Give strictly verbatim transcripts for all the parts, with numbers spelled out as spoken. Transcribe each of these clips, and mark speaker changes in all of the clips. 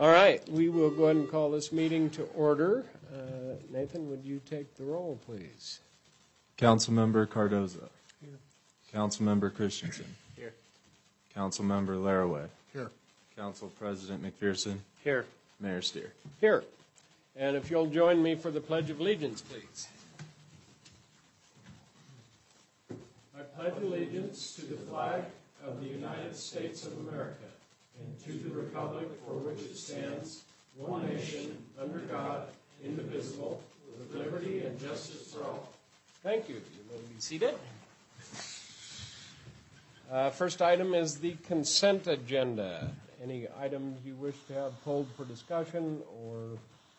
Speaker 1: All right, we will go ahead and call this meeting to order. Uh, Nathan, would you take the roll, please?
Speaker 2: Councilmember Cardoza. Here. Councilmember Christensen.
Speaker 1: Here.
Speaker 2: Councilmember Laraway.
Speaker 3: Here.
Speaker 2: Council President McPherson.
Speaker 1: Here.
Speaker 2: Mayor Steer.
Speaker 1: Here. And if you'll join me for the Pledge of Allegiance, please. I pledge allegiance to the flag of the United States of America and to the republic for which it stands, one nation, under God, indivisible, with liberty and justice for all. Thank you. You may be seated. Uh, first item is the consent agenda. Any items you wish to have pulled for discussion or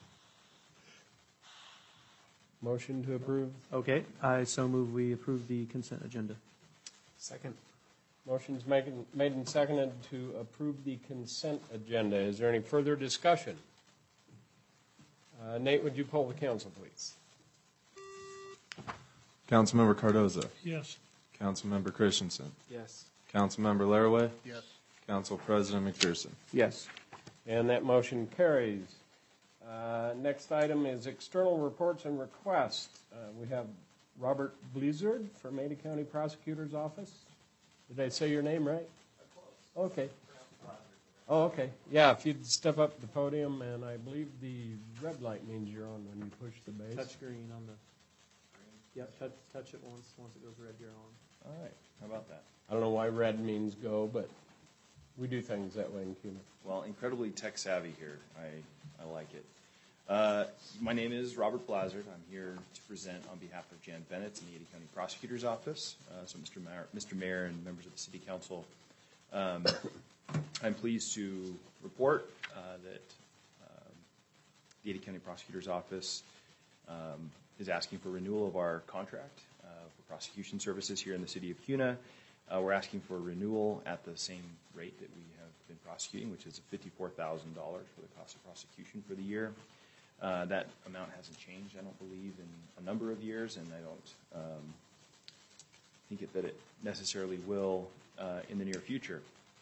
Speaker 1: motion to approve?
Speaker 4: Okay, I so move we approve the consent agenda.
Speaker 1: Second. Motion's making, made and seconded to approve the consent agenda. Is there any further discussion? Uh, Nate, would you poll the council, please?
Speaker 2: Councilmember Cardoza.
Speaker 3: Yes.
Speaker 2: Councilmember Christensen.
Speaker 4: Yes.
Speaker 2: Councilmember Laraway.
Speaker 3: Yes.
Speaker 2: Council President McPherson.
Speaker 4: Yes.
Speaker 1: And that motion carries. Uh, next item is external reports and requests. Uh, we have Robert Blizzard from Ada County Prosecutor's Office. Did I say your name right? Okay. Oh, okay. Yeah, if you'd step up to the podium, and I believe the red light means you're on when you push the base.
Speaker 4: Touch green on the. Yep. Touch touch it once. Once it goes red, you're on.
Speaker 1: All right.
Speaker 5: How about that?
Speaker 1: I don't know why red means go, but we do things that way in Cuba.
Speaker 5: Well, incredibly tech savvy here. I, I like it. Uh, my name is Robert Blazard. I'm here to present on behalf of Jan Bennett in the Ada County Prosecutor's Office. Uh, so Mister Mayor, Mister Mayor and members of the City Council, um, I'm pleased to report uh, that um, the Ada County Prosecutor's Office um, is asking for renewal of our contract uh, for prosecution services here in the City of Kuna. Uh, we're asking for renewal at the same rate that we have been prosecuting, which is fifty-four thousand dollars for the cost of prosecution for the year. Uh, that amount hasn't changed, I don't believe, in a number of years, and I don't um, think it, that it necessarily will uh, in the near future.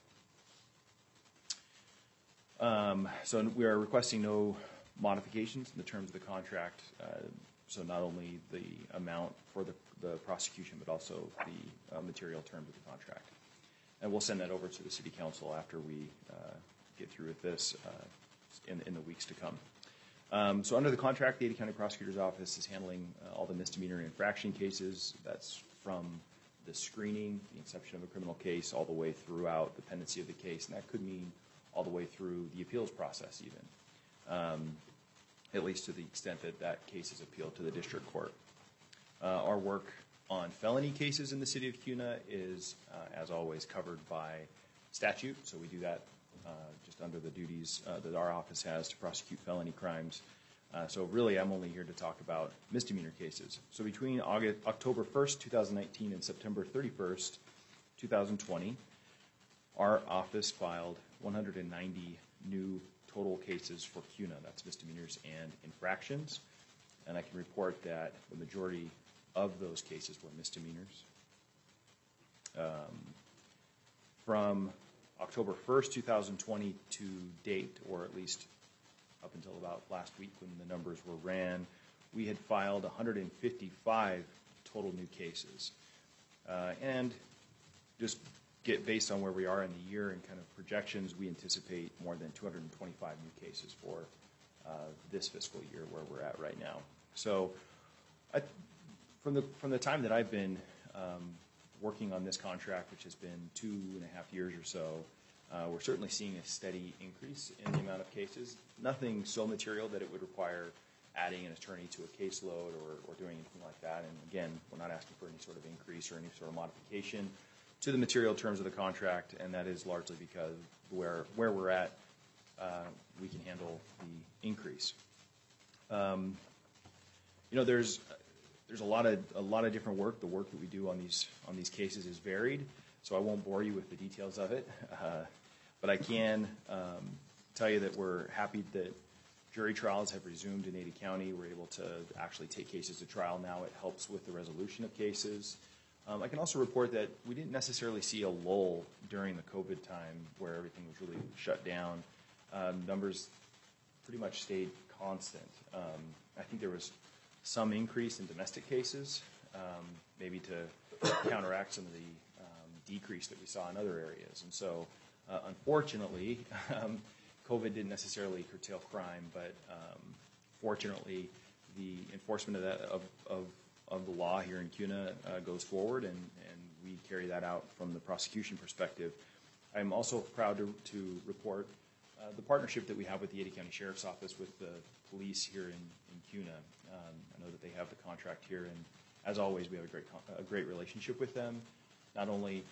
Speaker 5: Um, so we are requesting no modifications in the terms of the contract, uh, so not only the amount for the, the prosecution, but also the uh, material terms of the contract. And we'll send that over to the City Council after we uh, get through with this uh, in, in the weeks to come. Um, so under the contract, the Ada County Prosecutor's Office is handling uh, all the misdemeanor and infraction cases. That's from the screening, the inception of a criminal case, all the way throughout the pendency of the case, and that could mean all the way through the appeals process even, um, at least to the extent that that case is appealed to the district court. Uh, our work on felony cases in the City of Kuna is, uh, as always, covered by statute, so we do that Uh, just under the duties uh, that our office has to prosecute felony crimes. Uh, so really, I'm only here to talk about misdemeanor cases. So between August, October first, two thousand nineteen and September thirty-first, two thousand twenty, our office filed one hundred ninety new total cases for Kuna. That's misdemeanors and infractions. And I can report that the majority of those cases were misdemeanors. Um, from October first, two thousand twenty to date, or at least up until about last week when the numbers were ran, we had filed one hundred fifty-five total new cases. Uh, and just get based on where we are in the year and kind of projections, we anticipate more than two hundred twenty-five new cases for uh, this fiscal year where we're at right now. So I, from the from the time that I've been um, working on this contract, which has been two and a half years or so, uh, we're certainly seeing a steady increase in the amount of cases. Nothing so material that it would require adding an attorney to a caseload or, or doing anything like that. And again, we're not asking for any sort of increase or any sort of modification to the material terms of the contract, and that is largely because where where we're at, uh, we can handle the increase. Um, you know, there's There's a lot of a lot of different work. The work that we do on these on these cases is varied, so I won't bore you with the details of it. Uh, but I can um, tell you that we're happy that jury trials have resumed in Ada County. We're able to actually take cases to trial now. It helps with the resolution of cases. Um, I can also report that we didn't necessarily see a lull during the COVID time where everything was really shut down. um, numbers pretty much stayed constant. Um, I think there was some increase in domestic cases, um, maybe to counteract some of the um, decrease that we saw in other areas. And so, uh, unfortunately, um, COVID didn't necessarily curtail crime, but um, fortunately, the enforcement of that of, of, of the law here in CUNA uh, goes forward, and, and we carry that out from the prosecution perspective. I'm also proud to, to report uh, the partnership that we have with the Ada County Sheriff's Office with the police here in, in CUNA. Um, I know that they have the contract here, and as always, we have a great a great relationship with them. Not only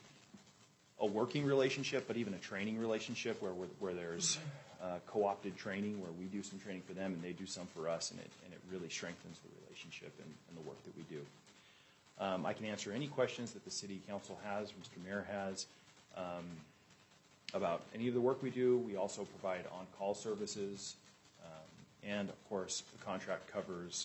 Speaker 5: a working relationship, but even a training relationship where we're, where there's uh, co-opted training, where we do some training for them and they do some for us, and it and it really strengthens the relationship and, and the work that we do. Um, I can answer any questions that the City Council has, Mister Mayor has, um, about any of the work we do. We also provide on-call services, um, and of course, the contract covers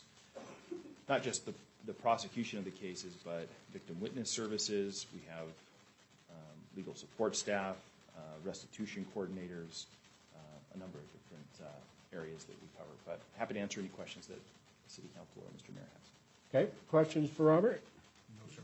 Speaker 5: not just the, the prosecution of the cases, but victim witness services. We have um, legal support staff, uh, restitution coordinators, uh, a number of different uh, areas that we cover. But happy to answer any questions that the City Council or Mister Mayor has.
Speaker 1: Okay, questions for Robert? No, sir.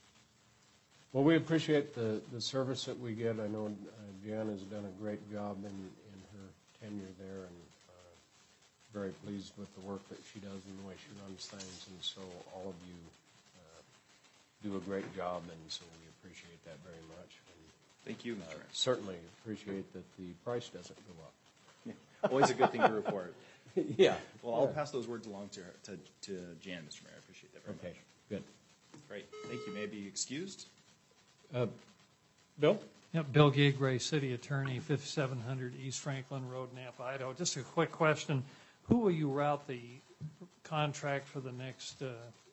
Speaker 1: Well, we appreciate the, the service that we get. I know uh, Jan has done a great job in, in her tenure there, and uh, very pleased with the work that she does and the way she runs things. And so all of you uh, do a great job, and so we appreciate that very much. And,
Speaker 5: Thank you, Mister
Speaker 1: uh,
Speaker 5: Mayor.
Speaker 1: certainly appreciate that the price doesn't go up.
Speaker 5: Always a good thing to report.
Speaker 1: Yeah.
Speaker 5: Well, I'll pass those words along to, her, to, to Jan, Mister Mayor. I appreciate that very
Speaker 1: Okay,
Speaker 5: much.
Speaker 1: good.
Speaker 5: Great. Thank you. May I be excused?
Speaker 1: Uh, Bill?
Speaker 3: Yep, Bill Gigray, City Attorney, fifty-seven hundred East Franklin Road, Nampa, Idaho. Just a quick question. Who will you route the contract for the next uh,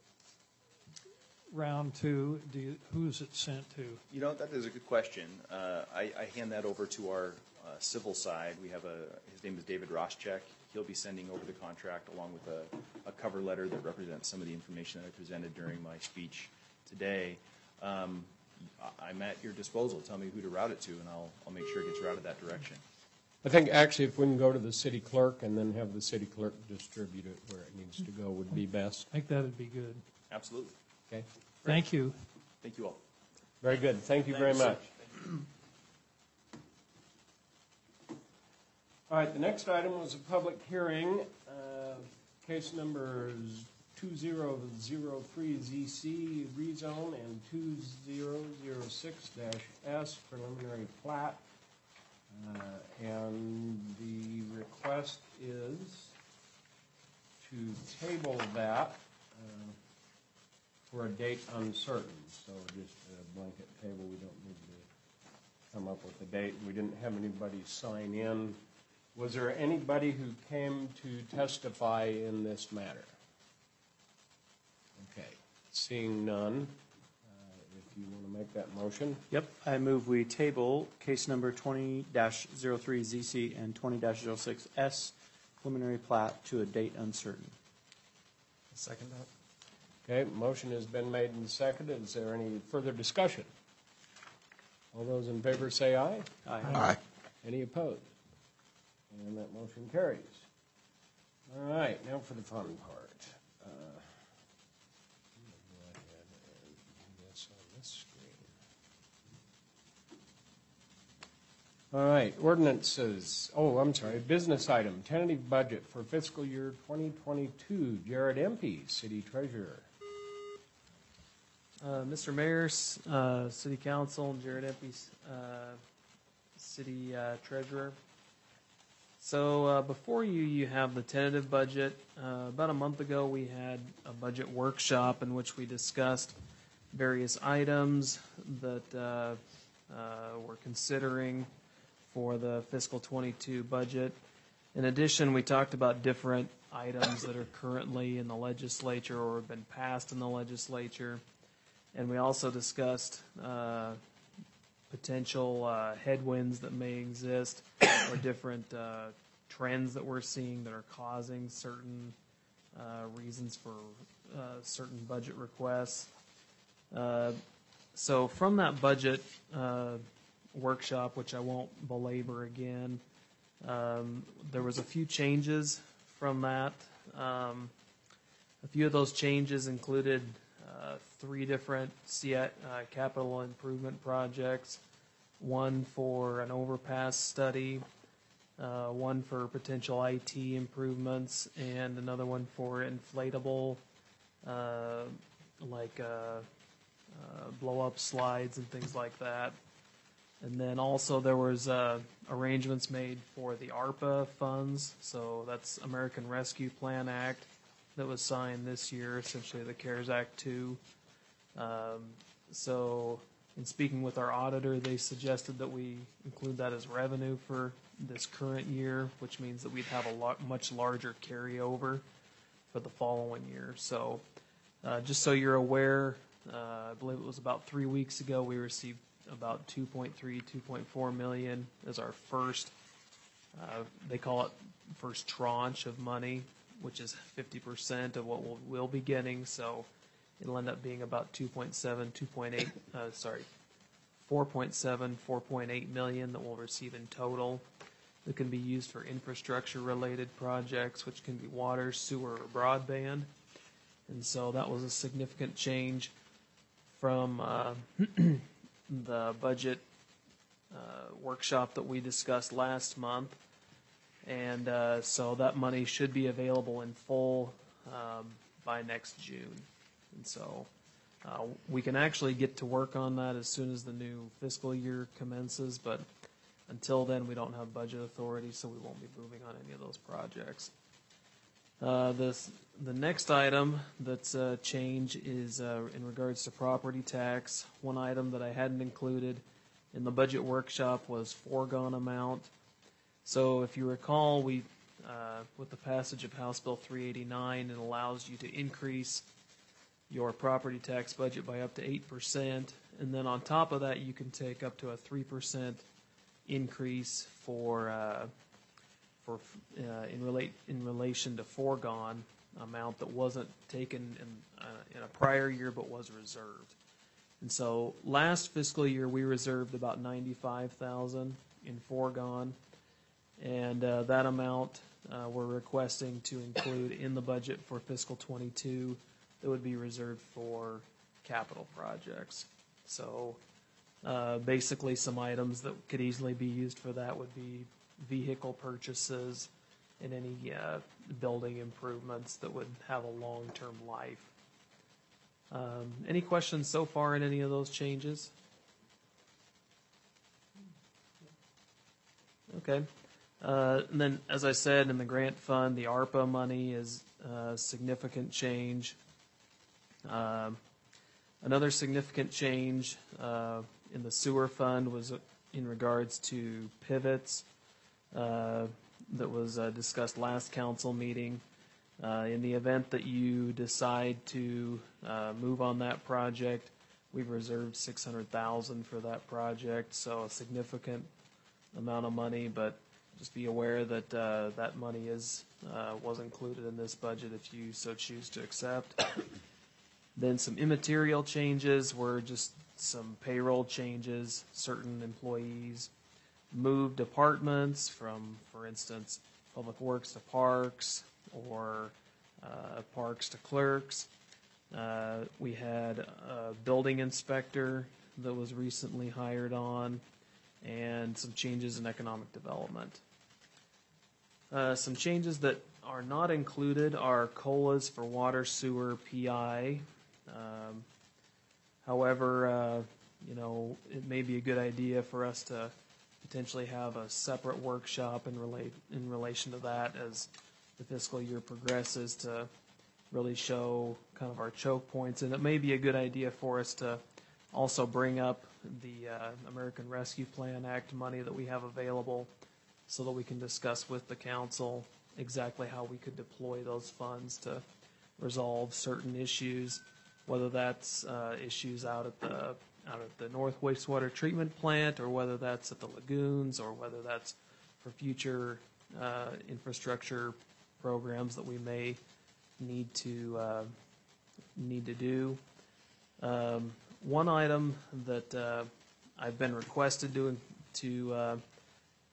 Speaker 3: round to? Do you, who's it sent to?
Speaker 5: You know, that is a good question. Uh, I, I hand that over to our uh, civil side. We have a, his name is David Roschek. He'll be sending over the contract along with a, a cover letter that represents some of the information that I presented during my speech today. Um, I'm at your disposal. Tell me who to route it to, and I'll, I'll make sure it gets routed that direction.
Speaker 1: I think actually if we can go to the city clerk and then have the city clerk distribute it where it needs to go would be best.
Speaker 3: I think that'd be good.
Speaker 5: Absolutely.
Speaker 1: Okay.
Speaker 3: Thank you.
Speaker 5: Thank you all.
Speaker 1: Very good. Thank you very much. All right, the next item was a public hearing, uh, case numbers two zero zero three Z C rezone and two zero zero six S preliminary plat. Uh, and the request is to table that uh, for a date uncertain. So just a blanket table. We don't need to come up with a date. We didn't have anybody sign in. Was there anybody who came to testify in this matter? Okay, seeing none, uh, if you want to make that motion.
Speaker 4: Yep, I move we table case number twenty dash zero three Z C and twenty dash zero six S preliminary plat to a date uncertain.
Speaker 2: Second that.
Speaker 1: Okay, motion has been made and seconded. Is there any further discussion? All those in favor say aye.
Speaker 4: Aye.
Speaker 2: Aye.
Speaker 1: Any opposed? And that motion carries. All right, now for the fun part. Uh, I'm gonna go ahead and do this on this screen. All right, ordinances. Oh, I'm sorry, business item, tentative budget for fiscal year twenty twenty-two. Jared Empey, City Treasurer.
Speaker 6: Uh, Mister Mayor, uh, City Council, Jared Empey, uh, City uh, Treasurer. So uh, before you, you have the tentative budget. Uh, about a month ago, we had a budget workshop in which we discussed various items that uh, uh, we're considering for the fiscal twenty-two budget. In addition, we talked about different items that are currently in the legislature or have been passed in the legislature. And we also discussed uh, potential uh, headwinds that may exist or different uh, trends that we're seeing that are causing certain uh, reasons for uh, certain budget requests. Uh, so from that budget uh, workshop, which I won't belabor again, Um, there was a few changes from that. Um, a few of those changes included uh, three different C I, uh, capital improvement projects, one for an overpass study, uh, one for potential I T improvements, and another one for inflatable, uh, like uh, uh, blow-up slides and things like that. And then also there was uh, arrangements made for the ARPA funds, so that's American Rescue Plan Act that was signed this year, essentially the CARES Act two. Um, so in speaking with our auditor, they suggested that we include that as revenue for this current year, which means that we'd have a lot, much larger carryover for the following year. So uh, just so you're aware, uh, I believe it was about three weeks ago, we received about two point three, two point four million as our first, uh, they call it first tranche of money, which is fifty percent of what we'll, we'll be getting. So it'll end up being about two point seven, two point eight, uh, sorry, four point seven, four point eight million that we'll receive in total. That can be used for infrastructure related projects, which can be water, sewer, or broadband. And so that was a significant change from uh, the budget uh, workshop that we discussed last month. And uh, so that money should be available in full um, by next June. And so uh, we can actually get to work on that as soon as the new fiscal year commences, but until then we don't have budget authority, so we won't be moving on any of those projects. Uh, this, the next item that's a change is uh, in regards to property tax. One item that I hadn't included in the budget workshop was foregone amount. So if you recall, we, uh, with the passage of House Bill three eighty-nine, it allows you to increase your property tax budget by up to eight percent. And then on top of that, you can take up to a three percent increase for uh, for uh, in relate in relation to foregone amount that wasn't taken in uh, in a prior year but was reserved. And so last fiscal year we reserved about ninety-five thousand in foregone, and uh, that amount uh, we're requesting to include in the budget for fiscal twenty-two that would be reserved for capital projects. So uh, basically some items that could easily be used for that would be vehicle purchases and any uh, building improvements that would have a long-term life. Um, any questions so far in any of those changes? Okay. Uh, and then, as I said, in the grant fund, the ARPA money is a significant change. Um, another significant change uh, in the sewer fund was in regards to pivots. Uh, that was uh, discussed last council meeting. Uh, in the event that you decide to uh, move on that project, we've reserved six hundred thousand dollars for that project, so a significant amount of money, but just be aware that uh, that money is uh, was included in this budget if you so choose to accept. Then some immaterial changes were just some payroll changes, certain employees moved departments from, for instance, Public Works to Parks, or uh, Parks to Clerks. Uh, we had a building inspector that was recently hired on, and some changes in economic development. Uh, some changes that are not included are COLAs for water, sewer, P I. Um, however, uh, you know, it may be a good idea for us to potentially have a separate workshop in relate in relation to that as the fiscal year progresses to really show kind of our choke points. And it may be a good idea for us to also bring up the uh, American Rescue Plan Act money that we have available so that we can discuss with the council exactly how we could deploy those funds to resolve certain issues, whether that's uh, issues out at the out at the North Wastewater Treatment Plant, or whether that's at the lagoons, or whether that's for future uh, infrastructure programs that we may need to uh, need to do. Um, one item that uh, I've been requested to to uh,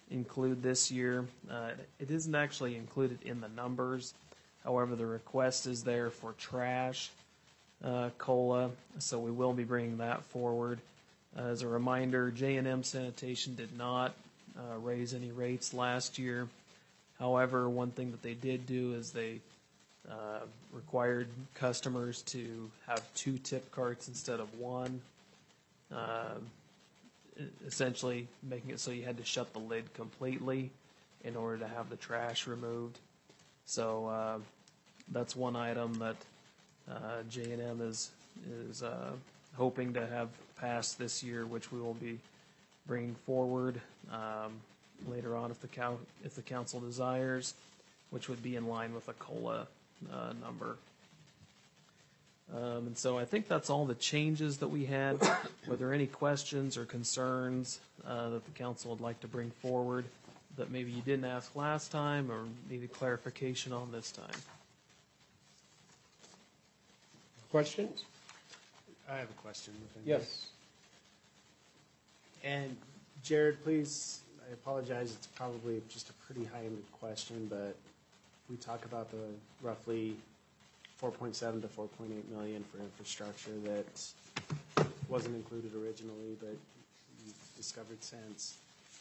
Speaker 6: include this year. Uh, it isn't actually included in the numbers. However, the request is there for trash uh, COLA, so we will be bringing that forward. Uh, as a reminder, J and M Sanitation did not uh, raise any rates last year. However, one thing that they did do is they uh, required customers to have two tip carts instead of one, uh, essentially making it so you had to shut the lid completely in order to have the trash removed. So uh, that's one item that uh, J and M is is uh, hoping to have passed this year, which we will be bringing forward um, later on if the cow if the council desires, which would be in line with a COLA uh, number. Um, and so I think that's all the changes that we had. Were there any questions or concerns uh, that the council would like to bring forward that maybe you didn't ask last time or needed clarification on this time?
Speaker 1: Questions?
Speaker 7: I have a question. if I may.
Speaker 1: Yes.
Speaker 7: And Jared, please, I apologize, it's probably just a pretty high-ended question, but we talk about the roughly four point seven to four point eight million for infrastructure that wasn't included originally, but you've discovered since.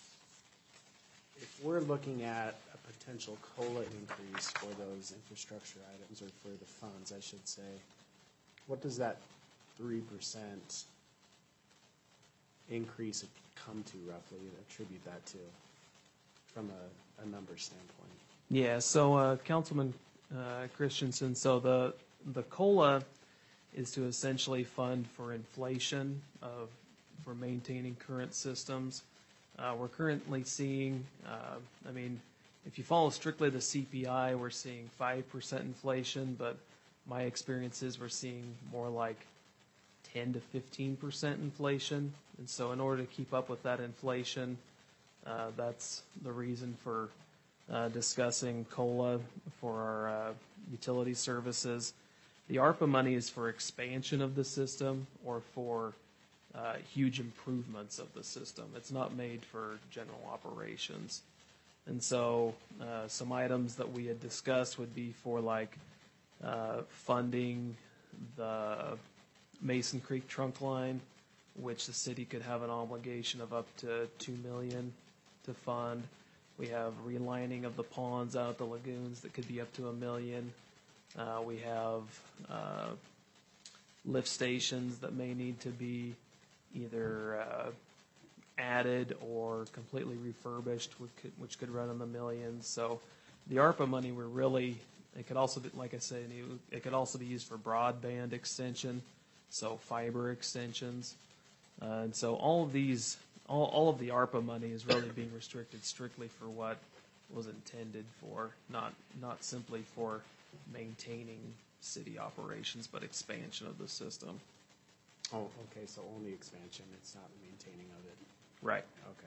Speaker 7: If we're looking at a potential COLA increase for those infrastructure items, or for the funds, I should say, what does that three percent increase come to roughly, and attribute that to from a, a number standpoint?
Speaker 6: Yeah, so uh, Councilman uh, Christensen, so the the COLA is to essentially fund for inflation of for maintaining current systems. Uh, we're currently seeing, uh, I mean, if you follow strictly the C P I, we're seeing five percent inflation, but my experience is we're seeing more like ten to fifteen percent inflation. And so in order to keep up with that inflation, uh, that's the reason for uh, discussing COLA for our uh, utility services. The ARPA money is for expansion of the system or for uh, huge improvements of the system. It's not made for general operations. And so uh, some items that we had discussed would be for like uh, funding the Mason Creek trunk line, which the city could have an obligation of up to two million dollars to fund. We have relining of the ponds out at the lagoons that could be up to a million. Uh, we have uh, lift stations that may need to be either uh, added or completely refurbished, which could, which could run in the millions. So the ARPA money, we're really, it could also be, like I said, it could also be used for broadband extension, so fiber extensions. Uh, and so all of these, all, all of the ARPA money is really being restricted strictly for what was intended for, not not simply for maintaining city operations, but expansion of the system.
Speaker 7: Oh, okay, so only expansion, it's not maintaining of it.
Speaker 6: Right.
Speaker 7: Okay.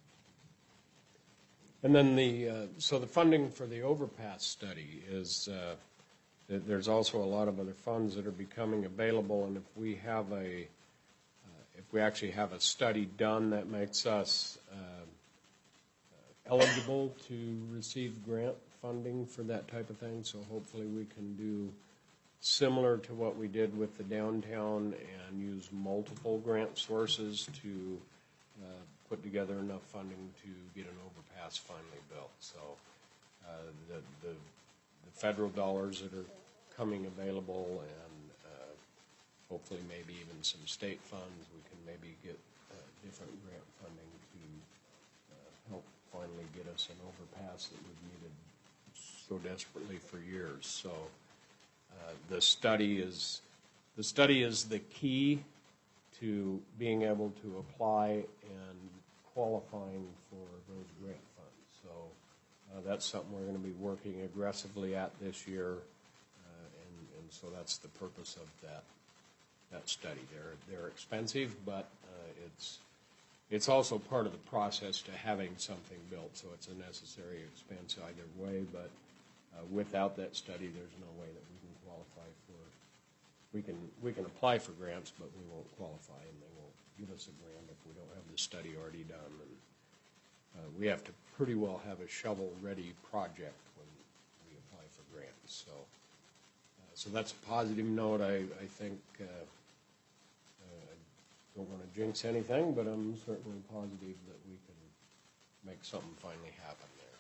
Speaker 1: And then the, uh, so the funding for the overpass study is, uh, th- there's also a lot of other funds that are becoming available, and if we have a, uh, if we actually have a study done that makes us uh, uh, eligible to receive grant funding for that type of thing, so hopefully we can do similar to what we did with the downtown and use multiple grant sources to uh, put together enough funding to get an overpass finally built. So uh, the, the, the federal dollars that are coming available, and uh, hopefully maybe even some state funds, we can maybe get uh, different grant funding to uh, help finally get us an overpass that we've needed so desperately for years. So uh, the study is the study is the key to being able to apply and qualifying for those grant funds. So uh, that's something we're going to be working aggressively at this year, uh, and, and so that's the purpose of that that study. They're they're expensive, but uh, it's it's also part of the process to having something built. So it's a necessary expense either way. But uh, without that study, there's no way that we can qualify for. We can we can apply for grants, but we won't qualify, and they won't give us a grant if we don't have the study already done. And uh, we have to pretty well have a shovel-ready project when we apply for grants. So, uh, so that's a positive note. I, I think, uh, uh, I don't want to jinx anything, but I'm certainly positive that we can make something finally happen there,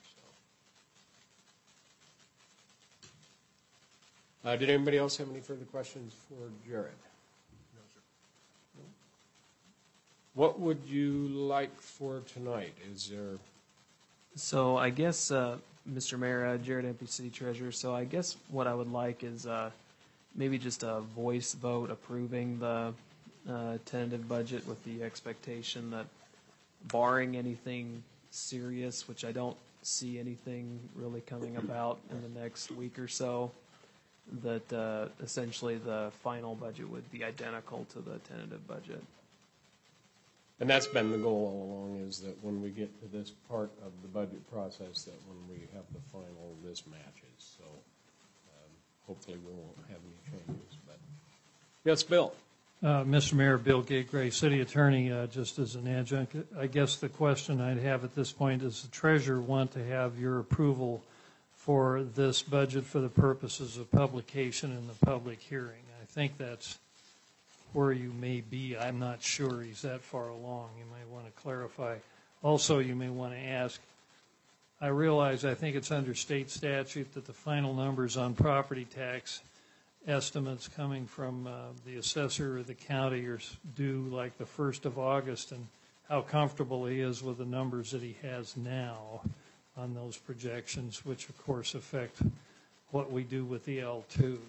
Speaker 1: so. Uh, did anybody else have any further questions for Jared? No, sir. What would you like for tonight? Is there,
Speaker 6: So I guess, uh, Mister Mayor, uh, Jared Empey, City Treasurer, so I guess what I would like is uh, maybe just a voice vote approving the uh, tentative budget with the expectation that barring anything serious, which I don't see anything really coming about in the next week or so, that uh, essentially the final budget would be identical to the tentative budget.
Speaker 1: and that's been the goal all along, is that when we get to this part of the budget process, that when we have the final, this matches. So um, hopefully we won't have any changes. But yes, Bill.
Speaker 3: Uh, Mister Mayor, Bill Gategray, City Attorney, uh, just as an adjunct, I guess the question I'd have at this point is the Treasurer want to have your approval for this budget for the purposes of publication in the public hearing. I think that's where you may be. I'm not sure he's that far along. You may want to clarify. Also, you may want to ask, I realize I think it's under state statute that the final numbers on property tax estimates coming from uh, the assessor or the county are due like the first of August, and how comfortable he is with the numbers that he has now on those projections, which of course affect what we do with the L two.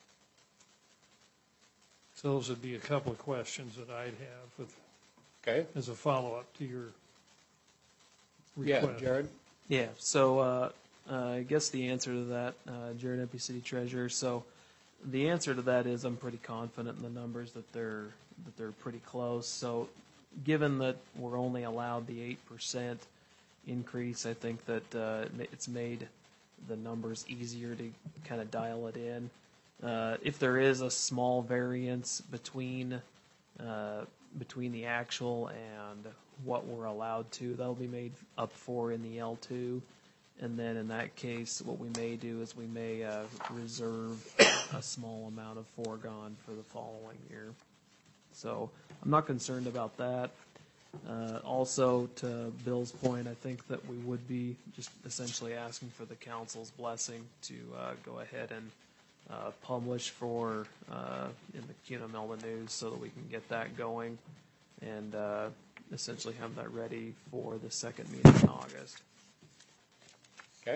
Speaker 3: So those would be a couple of questions that I'd have with,
Speaker 1: Okay.
Speaker 3: as a follow-up to your
Speaker 1: Yeah,
Speaker 3: request.
Speaker 1: Jared.
Speaker 6: Yeah, so uh, uh, I guess the answer to that, uh, Jared Empey, City Treasurer, so the answer to that is I'm pretty confident in the numbers that they're that they're pretty close. So given that we're only allowed the eight percent increase, I think that uh, it's made the numbers easier to kind of dial it in. Uh, if there is a small variance between uh, between the actual and what we're allowed to, that'll be made up for in the L two. And then in that case, what we may do is we may uh, reserve a small amount of foregone for the following year. So I'm not concerned about that. Uh, also, to Bill's point, I think that we would be just essentially asking for the council's blessing to uh, go ahead and uh, publish for uh, in the C U N A Melba News so that we can get that going and uh, essentially have that ready for the second meeting in August.
Speaker 1: Okay.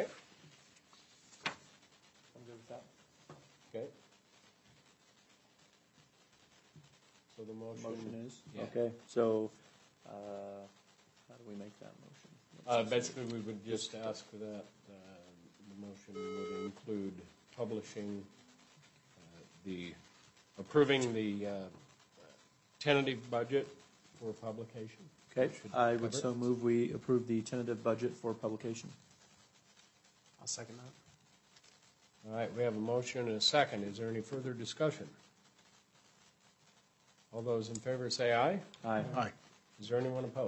Speaker 4: I'm good with that.
Speaker 1: Okay. So the motion.
Speaker 4: Motion is?
Speaker 1: Yeah.
Speaker 4: Okay, so, uh, how do we make that motion?
Speaker 1: Uh, basically, we would just ask for that. Uh, the motion would include publishing uh, the, approving the uh, tentative budget for publication.
Speaker 4: Okay,
Speaker 1: Should
Speaker 4: I
Speaker 1: cover
Speaker 4: would
Speaker 1: it.
Speaker 4: so move we approve the tentative budget for publication.
Speaker 7: I'll second that.
Speaker 1: All right, we have a motion and a second. Is there any further discussion? All those in favor say aye.
Speaker 4: Aye.
Speaker 2: Aye.
Speaker 1: Is there anyone opposed?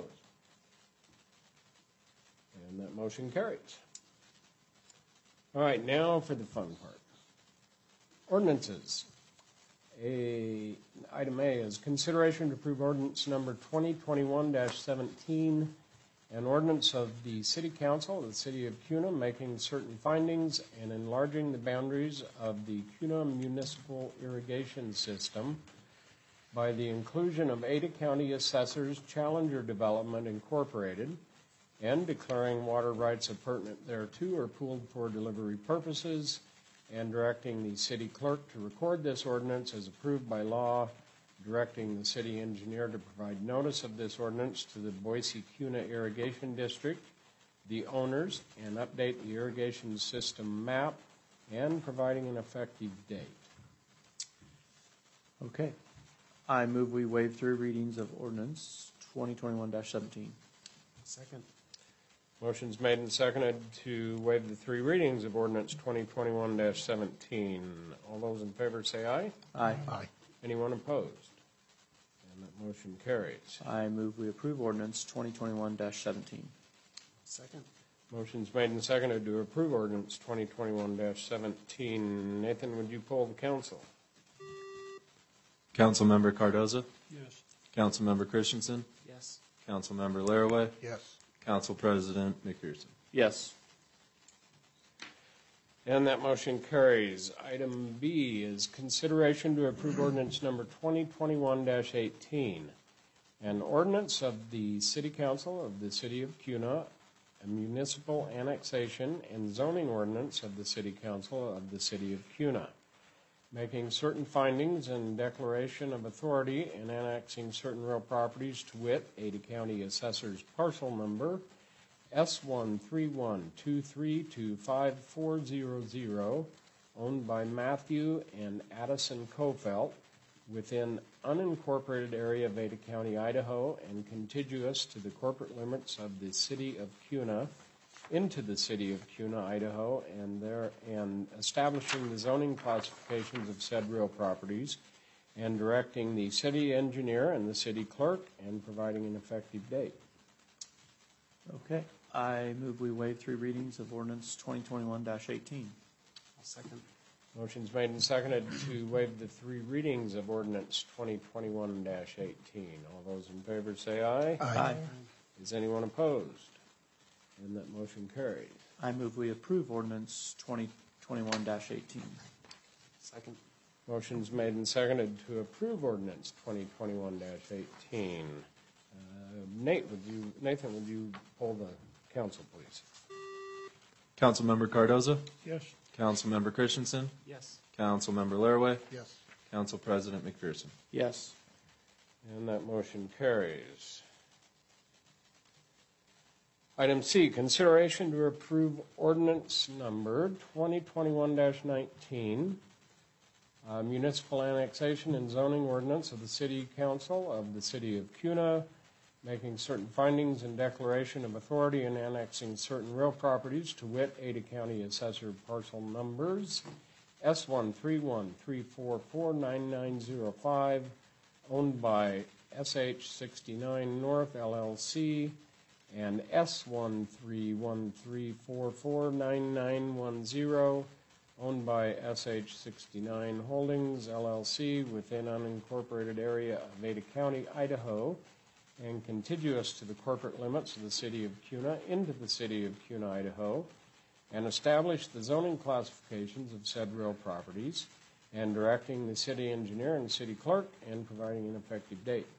Speaker 1: And that motion carries. All right, now for the fun part. Ordinances. A, item A is consideration to approve ordinance number twenty twenty-one seventeen, an ordinance of the City Council of the City of Kuna making certain findings and enlarging the boundaries of the Kuna Municipal Irrigation System by the inclusion of Ada County Assessors Challenger Development Incorporated and declaring water rights appurtenant thereto are pooled for delivery purposes, and directing the city clerk to record this ordinance as approved by law, directing the city engineer to provide notice of this ordinance to the Boise Kuna Irrigation District, the owners, and update the irrigation system map, and providing an effective date.
Speaker 4: Okay. I move we waive three readings of ordinance twenty twenty-one seventeen.
Speaker 7: Second.
Speaker 1: Motion's made and seconded to waive the three readings of ordinance twenty twenty-one seventeen. All those in favor say aye.
Speaker 4: Aye.
Speaker 2: Aye.
Speaker 1: Anyone opposed? And that motion carries.
Speaker 4: I move we approve ordinance twenty twenty-one seventeen.
Speaker 7: Second.
Speaker 1: Motion's made and seconded to approve ordinance twenty twenty-one seventeen. Nathan, would you poll the council?
Speaker 2: Councilmember Cardoza?
Speaker 3: Yes.
Speaker 2: Councilmember Christensen?
Speaker 6: Yes.
Speaker 2: Councilmember Laraway?
Speaker 8: Yes.
Speaker 2: Council President McPherson?
Speaker 4: Yes.
Speaker 1: And that motion carries. Item B is consideration to approve ordinance number twenty twenty-one eighteen. An ordinance of the City Council of the City of Cuna, a municipal annexation and zoning ordinance of the City Council of the City of Cuna, making certain findings and declaration of authority and annexing certain real properties, to wit, Ada County Assessor's Parcel Number S one three one two three two five four zero zero, owned by Matthew and Addison Kofelt, within unincorporated area of Ada County, Idaho, and contiguous to the corporate limits of the City of Cuna, into the City of Cuna, Idaho, and there and establishing the zoning classifications of said real properties, and directing the city engineer and the city clerk, and providing an effective date.
Speaker 4: Okay. I move we waive three readings of ordinance twenty twenty-one eighteen.
Speaker 7: I'll second.
Speaker 1: Motion's made and seconded to waive the three readings of ordinance twenty twenty-one eighteen. All those in favor say aye.
Speaker 4: Aye.
Speaker 1: Is anyone opposed? And that motion carries.
Speaker 4: I move we approve ordinance twenty twenty-one eighteen.
Speaker 7: Second.
Speaker 1: Motion's made and seconded to approve ordinance twenty twenty-one eighteen. Uh, Nate, would you, Nathan, would you poll the council, please?
Speaker 2: Councilmember Cardoza?
Speaker 3: Yes.
Speaker 2: Councilmember Christensen?
Speaker 6: Yes.
Speaker 2: Councilmember Laraway?
Speaker 8: Yes.
Speaker 2: Council President McPherson?
Speaker 4: Yes.
Speaker 1: And that motion carries. Item C, consideration to approve ordinance number twenty twenty-one nineteen, uh, municipal annexation and zoning ordinance of the City Council of the City of Cuna, making certain findings and declaration of authority and annexing certain real properties, to wit, Ada County Assessor Parcel Numbers S one three one three four four nine nine zero five, owned by S H sixty-nine North L L C, and S one three one three four four nine nine one zero, owned by S H sixty-nine Holdings L L C, within unincorporated area of Ada County, Idaho, and contiguous to the corporate limits of the City of Cuna, into the City of Cuna, Idaho, and establish the zoning classifications of said real properties, and directing the city engineer and city clerk, and providing an effective date.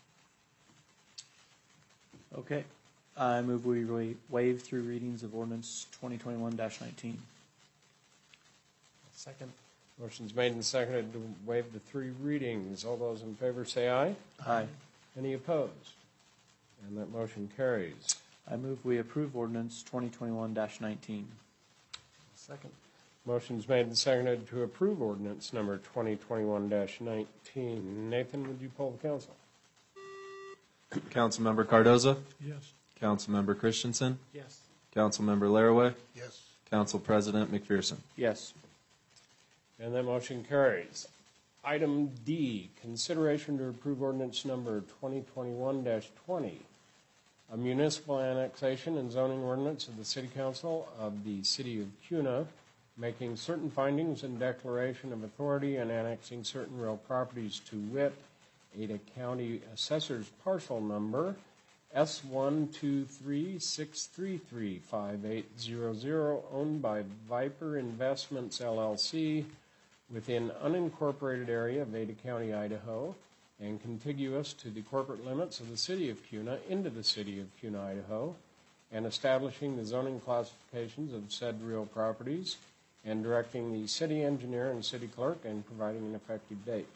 Speaker 4: Okay. I move we wa- waive three readings of ordinance twenty twenty-one nineteen.
Speaker 7: Second.
Speaker 1: Motion's made and seconded to waive the three readings. All those in favor say aye.
Speaker 4: Aye.
Speaker 1: Any opposed? And that motion carries.
Speaker 4: I move we approve ordinance twenty twenty-one nineteen.
Speaker 7: Second.
Speaker 1: Motion's made and seconded to approve ordinance number twenty twenty-one nineteen. Nathan, would you poll the council?
Speaker 2: Councilmember Cardoza?
Speaker 3: Yes.
Speaker 2: Councilmember Christensen?
Speaker 7: Yes.
Speaker 2: Councilmember Laraway?
Speaker 8: Yes.
Speaker 2: Council President McPherson?
Speaker 4: Yes.
Speaker 1: And that motion carries. Item D, consideration to approve ordinance number twenty twenty-one twenty, a municipal annexation and zoning ordinance of the City Council of the City of Cuna, making certain findings and declaration of authority and annexing certain real properties, to wit, Ada County Assessor's Parcel Number S one two three six three three five eight zero zero, owned by Viper Investments L L C, within unincorporated area of Ada County, Idaho, and contiguous to the corporate limits of the City of Cuna, into the City of Cuna, Idaho, and establishing the zoning classifications of said real properties, and directing the city engineer and city clerk, and providing an effective date.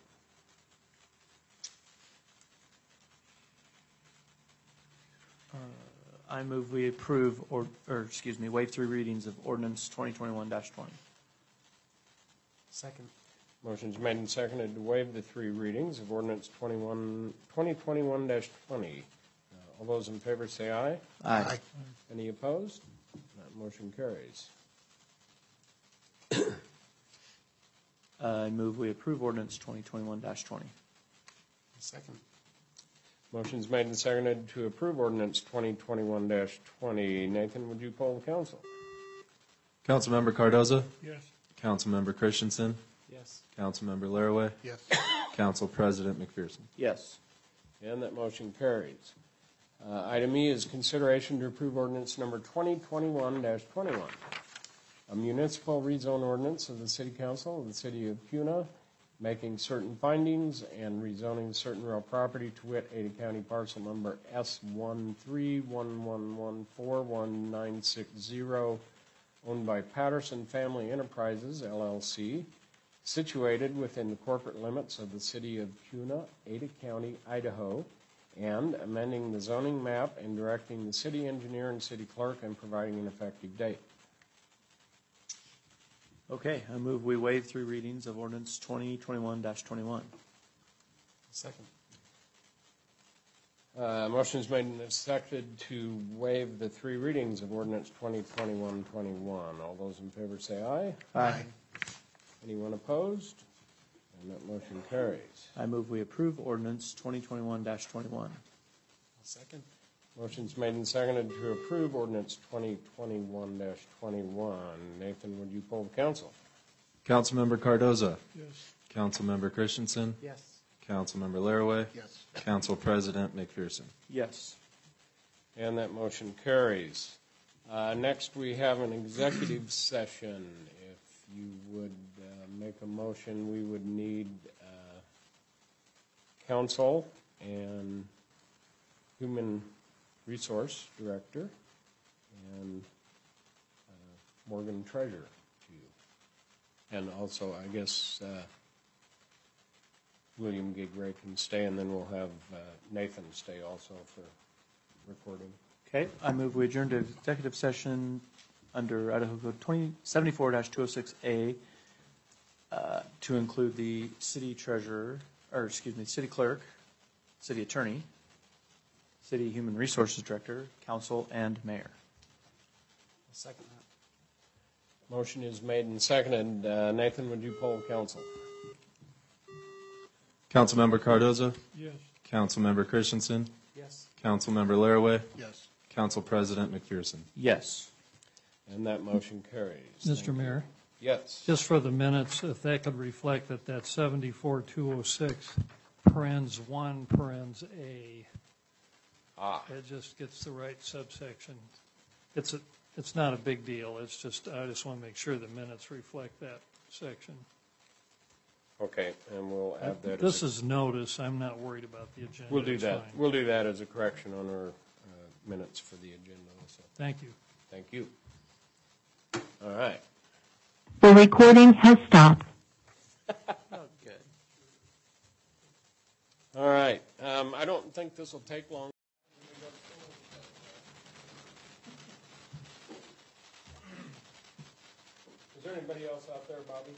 Speaker 4: I move we approve, or, or excuse me, waive three readings of ordinance twenty twenty-one twenty.
Speaker 7: Second.
Speaker 1: Motion's made and seconded to waive the three readings of ordinance twenty-one, twenty twenty-one twenty. Uh, all those in favor say aye.
Speaker 4: Aye.
Speaker 1: Any opposed? That motion carries.
Speaker 4: I move we approve ordinance twenty twenty-one twenty.
Speaker 7: Second.
Speaker 1: Motion's made and seconded to approve ordinance twenty twenty-one twenty. Nathan, would you poll the council?
Speaker 2: Councilmember Cardoza?
Speaker 3: Yes.
Speaker 2: Councilmember Christensen?
Speaker 7: Yes.
Speaker 2: Councilmember Laraway?
Speaker 8: Yes.
Speaker 2: Council President McPherson?
Speaker 4: Yes.
Speaker 1: And that motion carries. Uh, Item E is consideration to approve ordinance number twenty twenty-one twenty-one, a municipal rezone ordinance of the City Council of the City of Cuna, making certain findings and rezoning certain real property, to wit, Ada County parcel number S one three one one one four one nine six zero, owned by Patterson Family Enterprises, L L C, situated within the corporate limits of the City of Cuna, Ada County, Idaho, and amending the zoning map and directing the city engineer and city clerk and providing an effective date.
Speaker 4: Okay, I move we waive three readings of ordinance twenty twenty-one twenty-one.
Speaker 7: Second.
Speaker 1: Uh, motion is made and seconded to waive the three readings of ordinance twenty twenty-one twenty-one. All those in favor say aye.
Speaker 4: Aye.
Speaker 1: Anyone opposed? And that motion carries.
Speaker 4: I move we approve ordinance twenty twenty-one twenty-one.
Speaker 7: Second.
Speaker 1: Motion's made and seconded to approve ordinance twenty twenty-one twenty-one. Nathan, would you poll the council?
Speaker 2: Councilmember Cardoza?
Speaker 3: Yes.
Speaker 2: Councilmember Christensen?
Speaker 7: Yes.
Speaker 2: Councilmember Laraway?
Speaker 8: Yes.
Speaker 2: Council President McPherson?
Speaker 4: Yes.
Speaker 1: And that motion carries. Uh, next, we have an executive session. If you would uh, make a motion, we would need uh, council and human resource director and uh, Morgan Treasurer to you. And also, I guess, uh, William G. Gray can stay, and then we'll have uh, Nathan stay also for recording.
Speaker 4: Okay, I move we adjourn to executive session under Idaho Code twenty seventy-four two oh six A uh, to include the city treasurer, or excuse me, city clerk, city attorney, city human resources director, council, and mayor.
Speaker 7: Second that.
Speaker 1: Motion is made and seconded. Uh, Nathan, would you poll council?
Speaker 2: Councilmember Cardoza?
Speaker 3: Yes.
Speaker 2: Councilmember Christensen?
Speaker 7: Yes.
Speaker 2: Councilmember Laraway?
Speaker 8: Yes.
Speaker 2: Council President McPherson?
Speaker 4: Yes.
Speaker 1: And that motion carries.
Speaker 3: Mister
Speaker 1: Thank you.
Speaker 3: Mayor,
Speaker 1: Yes.
Speaker 3: just for the minutes, if that could reflect that that's seventy-four two oh six, parens one, parens A.
Speaker 1: Ah,
Speaker 3: It just gets the right subsection. It's a, it's not a big deal. It's just, I just want to make sure the minutes reflect that section.
Speaker 1: okay, and we'll add that.
Speaker 3: This
Speaker 1: as a-
Speaker 3: is notice. I'm not worried about the agenda.
Speaker 1: We'll do
Speaker 3: It's
Speaker 1: that.
Speaker 3: fine.
Speaker 1: We'll do that as a correction on our uh, minutes for the agenda also.
Speaker 3: Thank you.
Speaker 1: Thank you. All right.
Speaker 9: The recording has stopped.
Speaker 4: Oh, good.
Speaker 1: All right. Um, I don't think this will take long. Is there anybody else out there, Bobby?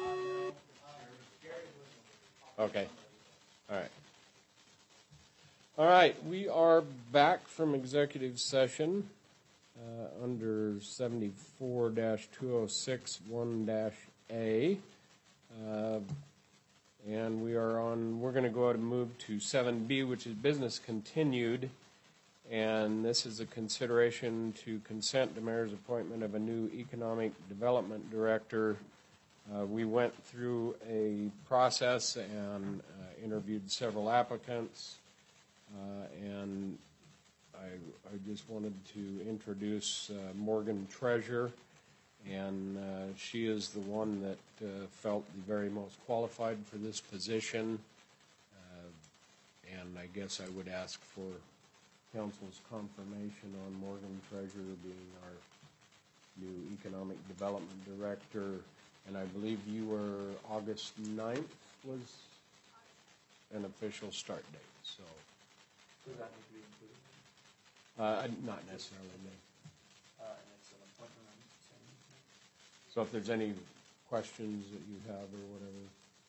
Speaker 1: Okay. All right. All right. We are back from executive session uh, under seventy-four two oh six one A. Uh, and we are on, we're going to go ahead and move to seven B, which is business continued. And this is a consideration to consent to mayor's appointment of a new economic development director. Uh, we went through a process and uh, interviewed several applicants. Uh, and I, I just wanted to introduce uh, Morgan Treasure. And uh, she is the one that uh, felt the very most qualified for this position. Uh, and I guess I would ask for council's confirmation on Morgan Treasurer being our new economic development director. And I believe you were August ninth was an official start date. So,
Speaker 4: Does that need to be included?
Speaker 1: uh, not necessarily, no.
Speaker 4: Uh, and it's an appointment, I'm saying.
Speaker 1: So if there's any questions that you have or whatever.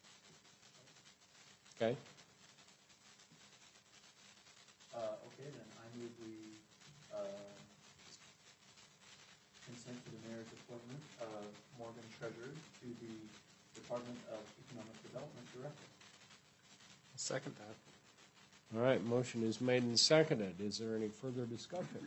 Speaker 1: Okay?
Speaker 4: Uh, okay, then I move we, uh, consent to the mayor's appointment of Morgan Treasurer to the Department of Economic Development Director.
Speaker 7: Second that.
Speaker 1: All right, motion is made and seconded. Is there any further discussion?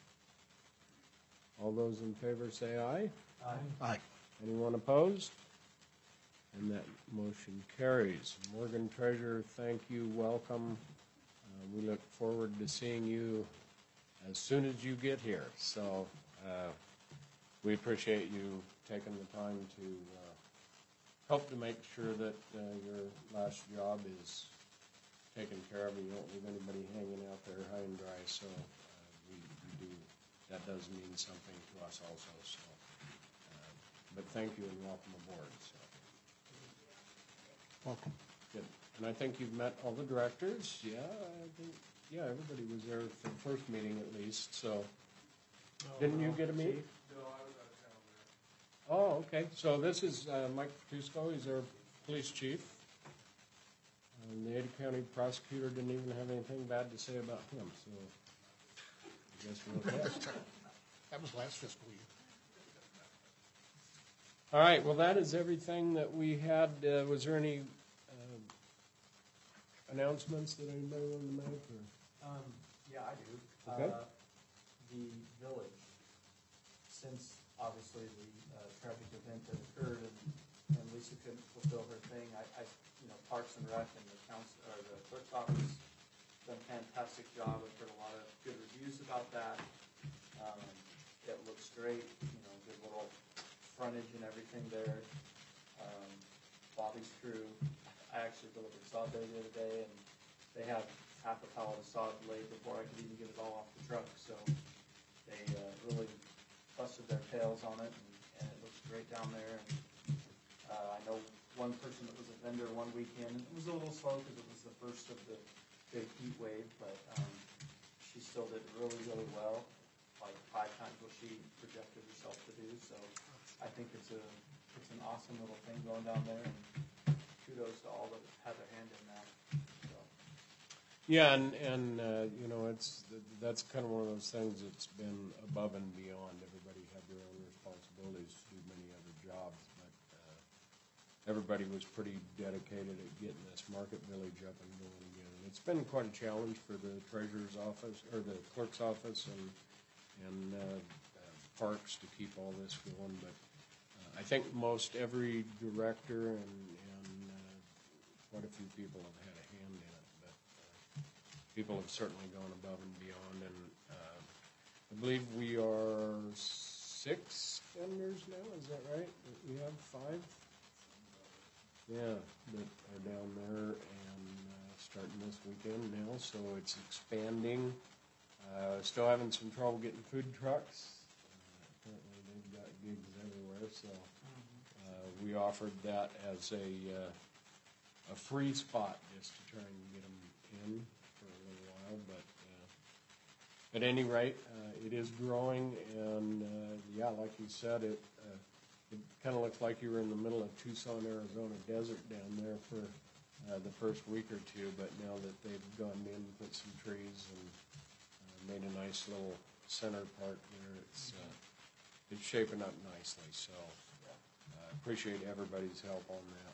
Speaker 1: All those in favor say aye.
Speaker 8: Aye.
Speaker 1: Anyone opposed? And that motion carries. Morgan Treasurer, thank you, welcome. Uh, We look forward to seeing you as soon as you get here. So uh, we appreciate you taking the time to uh, help to make sure that uh, your last job is taken care of and you don't leave anybody hanging out there high and dry. So uh, we, we do, that does mean something to us also. So, uh, but thank you and welcome aboard. So.
Speaker 8: Welcome.
Speaker 1: Good. And I think you've met all the directors. Yeah, I think, yeah, everybody was there for the first meeting at least, so. Didn't you get a meet?
Speaker 10: No, I was out of town there.
Speaker 1: Oh, okay. So this is uh, Mike Petusco. He's our police chief. And the Ada County prosecutor didn't even have anything bad to say about him, so I guess we're okay.
Speaker 8: That was last fiscal year.
Speaker 1: All right, well, that is everything that we had. Uh, was there any uh, announcements that anybody wanted to make? Or?
Speaker 4: Um, yeah, I do.
Speaker 1: Okay.
Speaker 4: Uh, the village, since obviously the uh, tragic event that occurred and, and Lisa couldn't fulfill her thing, I, I, you know, Parks and Rec and the council, or the clerk's office done a fantastic job. I've heard a lot of good reviews about that. Um, it looks great, you know, good little frontage and everything there. Um, Bobby's crew, I actually delivered sod there the other day, and they had half a pallet of sod laid before I could even get it all off the truck. So they uh, really busted their tails on it, and, and it looks great down there. And uh, I know one person that was a vendor one weekend, and it was a little slow because it was the first of the big heat wave, but um, she still did really, really well, like five times what she projected herself to do. So I think it's a it's an awesome little thing going down there, and kudos to all that had their hand in that. So.
Speaker 1: Yeah, and, and uh, you know, it's that's kind of one of those things that's been above and beyond. Everybody had their own responsibilities to do many other jobs, but uh, everybody was pretty dedicated at getting this market village up and going again. And it's been quite a challenge for the treasurer's office, or the clerk's office, and, and uh, uh, Parks to keep all this going, but I think most every director and, and uh, quite a few people have had a hand in it, but uh, people have certainly gone above and beyond. And uh, I believe we are six vendors now. Is that right? We have five. Yeah, that are down there and uh, starting this weekend now. So it's expanding. Uh, still having some trouble getting food trucks. Apparently they've got gigs everywhere, so uh, we offered that as a uh, a free spot just to try and get them in for a little while. But uh, at any rate, uh, it is growing, and uh, yeah, like you said, it uh, it kind of looks like you were in the middle of Tucson, Arizona desert down there for uh, the first week or two. But now that they've gone in, put some trees, and uh, made a nice little center part there, it's uh, it's shaping up nicely, so I uh, appreciate everybody's help on that.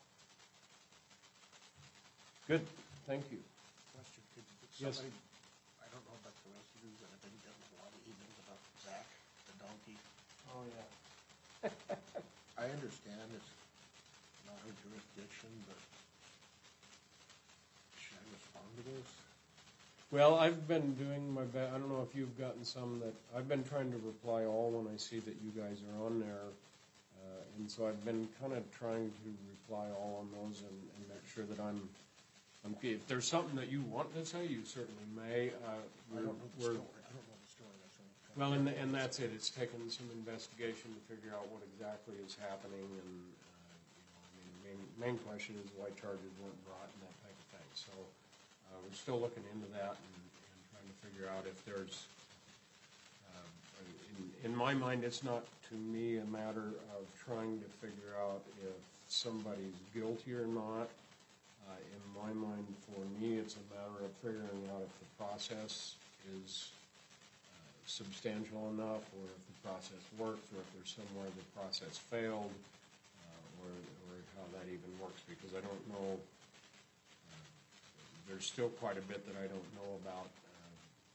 Speaker 1: Good, thank you.
Speaker 8: Question, could, could
Speaker 1: Yes.
Speaker 8: somebody, I don't know about the rest of you, but I've been getting a lot of emails about Zach, the donkey.
Speaker 4: Oh yeah.
Speaker 8: I understand it's not our jurisdiction, but should I respond to this?
Speaker 1: Well, I've been doing my best. I don't know if you've gotten some that, I've been trying to reply all when I see that you guys are on there. Uh, and so I've been kind of trying to reply all on those and, and make sure that I'm, I'm, if there's something that you want to say, you certainly may. Uh,
Speaker 8: I
Speaker 1: we're,
Speaker 8: don't know the
Speaker 1: we're,
Speaker 8: story, I don't know the story, that's all.
Speaker 1: Well, and, and that's it. It's taken some investigation to figure out what exactly is happening, and uh, you know, I mean, main, main question is why charges weren't brought and that type of thing. So uh, we're still looking into that and, and trying to figure out if there's. Uh, in, in my mind, it's not to me a matter of trying to figure out if somebody's guilty or not. Uh, in my mind, for me, it's a matter of figuring out if the process is substantial enough, or if the process works, or if there's somewhere the process failed, uh, or, or how that even works, because I don't know uh, there's still quite a bit that I don't know about. uh,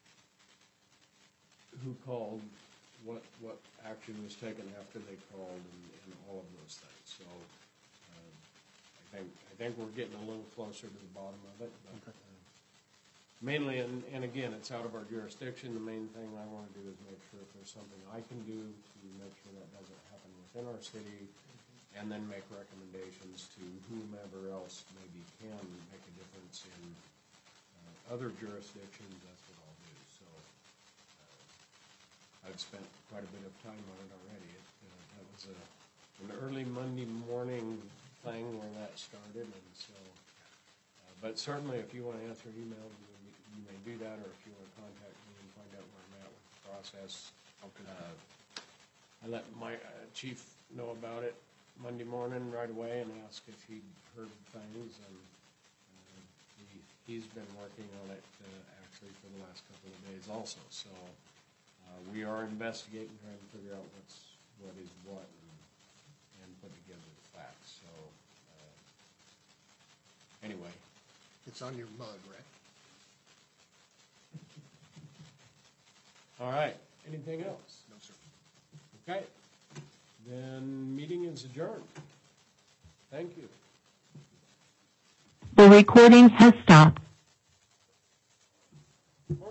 Speaker 1: Who called, what, what action was taken after they called, and, and all of those things. So uh, I think, I think we're getting a little closer to the bottom of it. But, uh, mainly, and, and again, it's out of our jurisdiction. The main thing I want to do is make sure if there's something I can do to make sure that doesn't happen within our city, and then make recommendations to whomever else maybe can make a difference in uh, other jurisdictions. That's what I'll do. So uh, I've spent quite a bit of time on it already. It, uh, that was a, an early Monday morning thing where that started, and so. Uh, but certainly, if you want to answer emails, you may, you may do that, or if you want to contact me and find out where I'm at with the process. Uh, I let my uh, chief know about it Monday morning right away and asked if he'd heard things, and uh, he, he's been working on it uh, actually for the last couple of days also. So uh, we are investigating, trying to figure out what's what is what, and, and put together the facts. So uh, anyway,
Speaker 8: It's on your mug, right?
Speaker 1: all right. Anything else?
Speaker 8: No, sir.
Speaker 1: Okay. Then meeting is adjourned. Thank you.
Speaker 9: The recording has stopped.